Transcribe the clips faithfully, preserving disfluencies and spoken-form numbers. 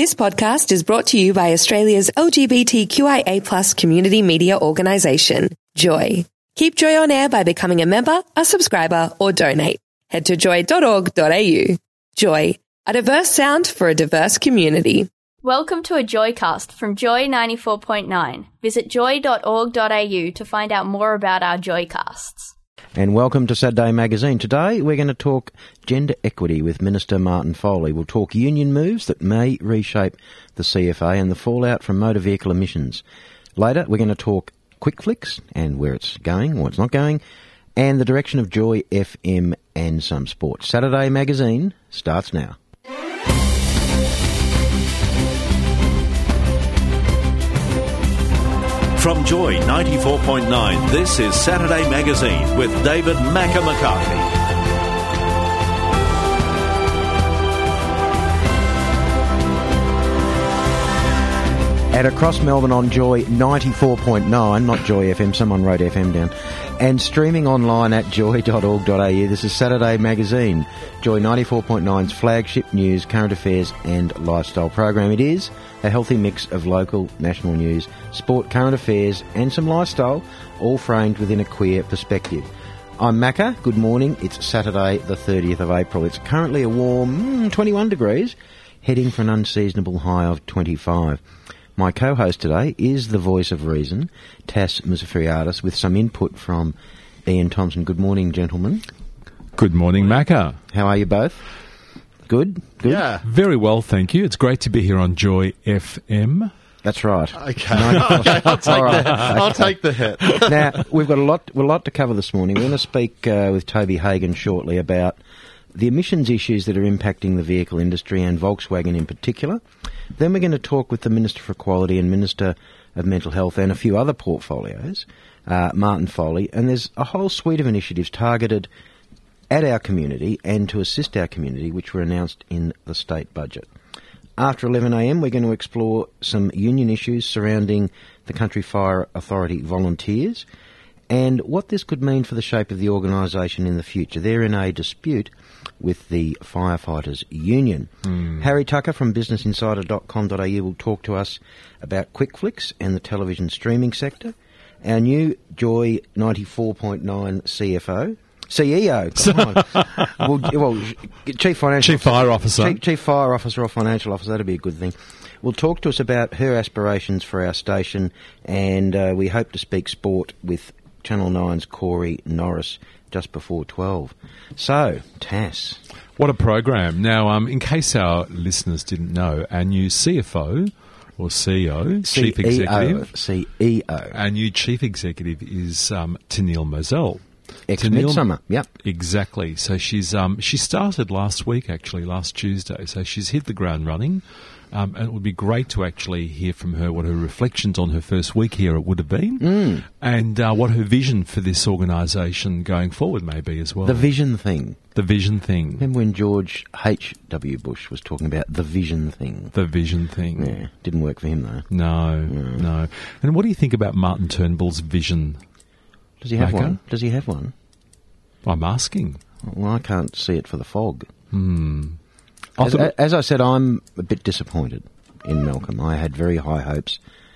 This podcast is brought to you by Australia's L G B T Q I A plus community media organisation, Joy. Keep Joy on air by becoming a member, a subscriber, or donate. Head to joy dot org dot a u. Joy, a diverse sound for a diverse community. Welcome to a Joycast from Joy ninety-four point nine. Visit joy dot org dot a u to find out more about our Joycasts. And welcome to Saturday Magazine. Today we're going to talk gender equity with Minister Martin Foley. We'll talk union moves that may reshape the C F A and the fallout from motor vehicle emissions. Later we're going to talk Quick Flicks and where it's going, or it's not going, and the direction of Joy F M and some sport. Saturday Magazine starts now. From Joy ninety-four point nine, this is Saturday Magazine with David Macca McCarthy. At across Melbourne on Joy ninety-four point nine, not Joy F M, someone wrote F M down, and streaming online at joy dot org dot a u. This is Saturday Magazine, Joy ninety-four point nine's flagship news, current affairs and lifestyle program. It is a healthy mix of local, national news, sport, current affairs and some lifestyle, all framed within a queer perspective. I'm Macca. Good morning. It's Saturday the thirtieth of April. It's currently a warm mm, twenty-one degrees, heading for an unseasonable high of twenty-five. My co-host today is the voice of reason, Tas Musafiriadis, with some input from Ian Thompson. Good morning, gentlemen. Good morning, Macca. How are you both? Good? Good? Yeah. Very well, thank you. It's great to be here on Joy F M. That's right. Okay. okay I'll, take right. the, I'll take the hit. Now, we've got a lot, a lot to cover this morning. We're going to speak uh, with Toby Hagan shortly about the emissions issues that are impacting the vehicle industry and Volkswagen in particular. Then we're going to talk with the Minister for Equality and Minister of Mental Health and a few other portfolios, uh, Martin Foley, and there's a whole suite of initiatives targeted at our community and to assist our community, which were announced in the state budget. After eleven a m, we're going to explore some union issues surrounding the Country Fire Authority volunteers and what this could mean for the shape of the organisation in the future. They're in a dispute with the Firefighters Union. Mm. Harry Tucker from business insider dot com dot a u will talk to us about Quick Flicks and the television streaming sector. Our new Joy ninety-four point nine C F O, C E O, come on. well, well, Chief Financial Chief Fire Officer. Chief, Chief Fire Officer or Financial Officer, that'd be a good thing. Will talk to us about her aspirations for our station, and uh, we hope to speak sport with Channel nine's Corey Norris just before twelve. So, Tas. What a program. Now, um, in case our listeners didn't know, our new C F O, or C E O, Chief Executive. C E O. Our new Chief Executive is um, Tennealle Mozelle. Ex-Midsummer, yep. Exactly. So she's um, she started last week, actually, last Tuesday. So she's hit the ground running. Um, and it would be great to actually hear from her what her reflections on her first week here would have been mm. and uh, what her vision for this organisation going forward may be as well. The vision thing. The vision thing. Remember when George H W Bush was talking about the vision thing? The vision thing. Yeah, didn't work for him though. No, no. no. And what do you think about Martin Turnbull's vision? Does he have Maker? one? Does he have one? I'm asking. Well, I can't see it for the fog. Hmm. As, as I said, I'm a bit disappointed in Malcolm. I had very high hopes.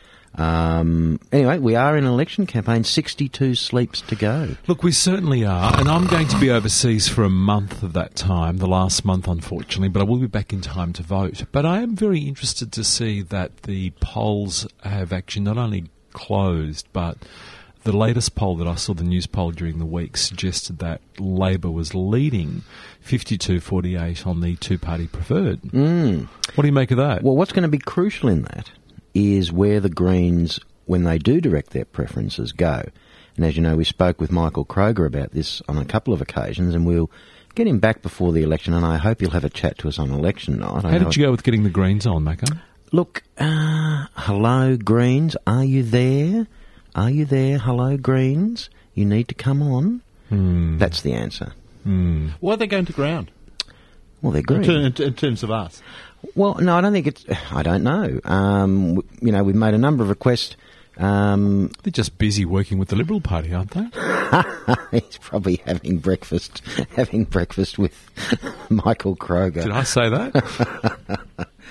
Um, anyway, we are in an election campaign, sixty-two sleeps to go. Look, we certainly are, and I'm going to be overseas for a month of that time, the last month, unfortunately, but I will be back in time to vote. But I am very interested to see that the polls have actually not only closed, but the latest poll that I saw, the news poll during the week, suggested that Labor was leading fifty-two forty-eight on the two-party preferred. Mm. What do you make of that? Well, what's going to be crucial in that is where the Greens, when they do direct their preferences, go. And as you know, we spoke with Michael Kroger about this on a couple of occasions, and we'll get him back before the election, and I hope he'll have a chat to us on election night. How did you go with getting the Greens on, Macca? Look, uh, hello, Greens, are you there? Are you there? Hello, Greens. You need to come on. Hmm. That's the answer. Hmm. Why are they going to ground? Well, they're green. In, in, in terms of us? Well, no, I don't think it's... I don't know. Um, w- you know, we've made a number of requests. Um, They're just busy working with the Liberal Party, aren't they? He's probably having breakfast, having breakfast with Michael Kroger. Did I say that?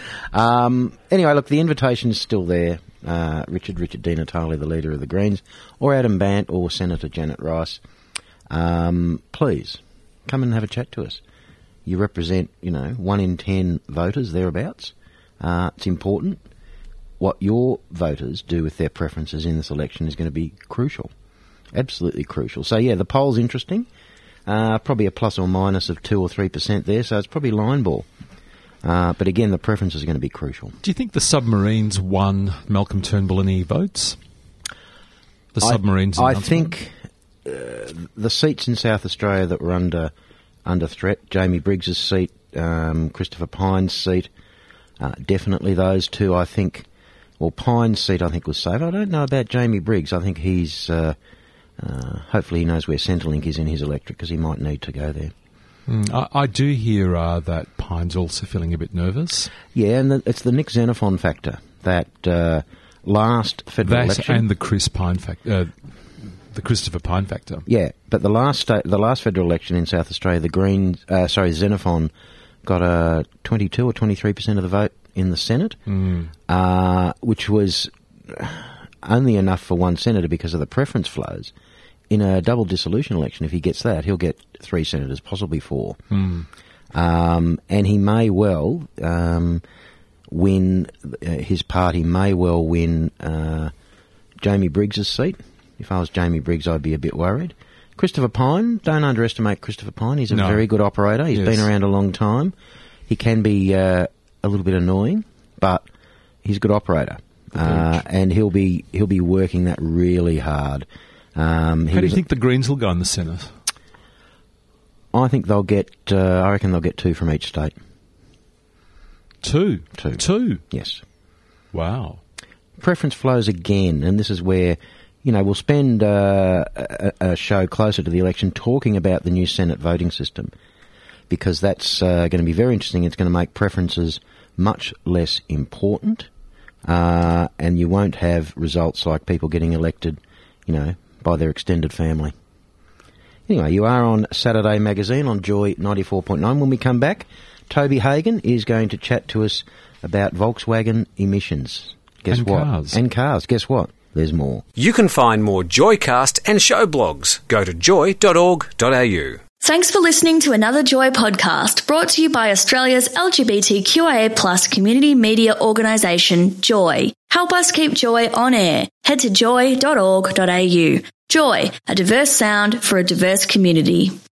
Um, anyway, look, the invitation is still there. Uh, Richard, Richard Di Natale, the leader of the Greens, or Adam Bant, or Senator Janet Rice. Um, please, come and have a chat to us. You represent, you know, one in ten voters, thereabouts. Uh, it's important. What your voters do with their preferences in this election is going to be crucial. Absolutely crucial. So, yeah, the poll's interesting. Uh, probably a plus or minus of two or three percent there, so it's probably line ball. Uh, but again, the preferences are going to be crucial. Do you think the submarines won Malcolm Turnbull any votes? The submarines. I, I think uh, the seats in South Australia that were under under threat, Jamie Briggs' seat, um, Christopher Pyne's seat, uh, definitely those two. I think. Well, Pyne's seat I think was safe. I don't know about Jamie Briggs. I think he's. Uh, uh, hopefully, he knows where Centrelink is in his electorate because he might need to go there. Mm, I, I do hear uh, that Pyne's also feeling a bit nervous. Yeah, and the, it's the Nick Xenophon factor. That uh, last federal that election, and the Chris Pyne factor, uh, the Christopher Pyne factor. Yeah, but the last state, the last federal election in South Australia, the Greens, uh, sorry, Xenophon got a twenty-two or twenty-three percent of the vote in the Senate, mm. uh, which was only enough for one senator because of the preference flows. In a double dissolution election, if he gets that, he'll get three senators, possibly four. Mm. Um, and he may well um, win, uh, his party may well win uh, Jamie Briggs' seat. If I was Jamie Briggs, I'd be a bit worried. Christopher Pyne, don't underestimate Christopher Pyne. He's a no. very good operator. He's yes. been around a long time. He can be uh, a little bit annoying, but he's a good operator. Uh, and he'll be he'll be working that really hard. Um, How do you think the Greens will go in the Senate? I think they'll get. Uh, I reckon they'll get two from each state. Two, two, two. Yes. Wow. Preference flows again, and this is where, you know, we'll spend uh, a, a show closer to the election talking about the new Senate voting system, because that's uh, going to be very interesting. It's going to make preferences much less important, uh, and you won't have results like people getting elected, you know, by their extended family. Anyway, you are on Saturday Magazine on Joy ninety-four point nine. When we come back, Toby Hagan is going to chat to us about Volkswagen emissions. Guess and what? Cars. And cars. Guess what? There's more. You can find more Joycast and show blogs. Go to joy dot org dot a u. Thanks for listening to another Joy podcast brought to you by Australia's L G B T Q I A plus community media organisation, Joy. Help us keep Joy on air. Head to joy dot org dot a u. Joy, a diverse sound for a diverse community.